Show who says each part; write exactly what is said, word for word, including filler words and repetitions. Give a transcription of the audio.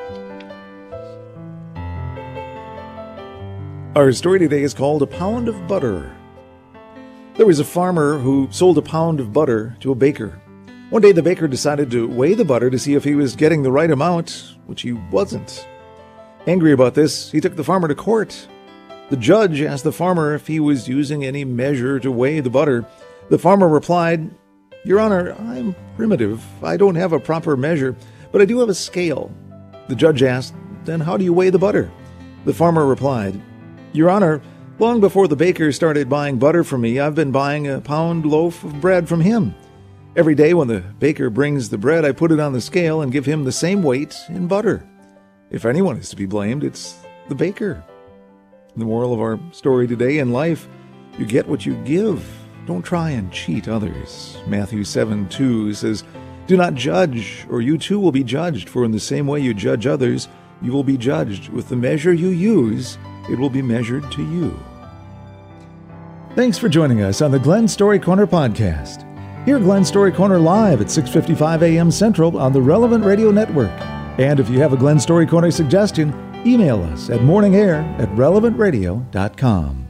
Speaker 1: Our story today is called A Pound of Butter. There was a farmer who sold a pound of butter to a baker. One day the baker decided to weigh the butter to see if he was getting the right amount, which he wasn't. Angry about this, he took the farmer to court. The judge asked the farmer if he was using any measure to weigh the butter. The farmer replied, "Your Honor, I'm primitive. I don't have a proper measure, but I do have a scale." The judge asked, "Then how do you weigh the butter?" The farmer replied, "Your Honor, long before the baker started buying butter from me, I've been buying a pound loaf of bread from him. Every day when the baker brings the bread, I put it on the scale and give him the same weight in butter. If anyone is to be blamed, it's the baker." The moral of our story today: in life, you get what you give. Don't try and cheat others. Matthew seven two says, "Do not judge, or you too will be judged. For in the same way you judge others, you will be judged. With the measure you use, it will be measured to you." Thanks for joining us on the Glenn Story Corner podcast. Hear Glenn Story Corner live at six fifty-five a.m. Central on the Relevant Radio Network. And if you have a Glenn Story Corner suggestion, email us at morningair at relevant radio dot com.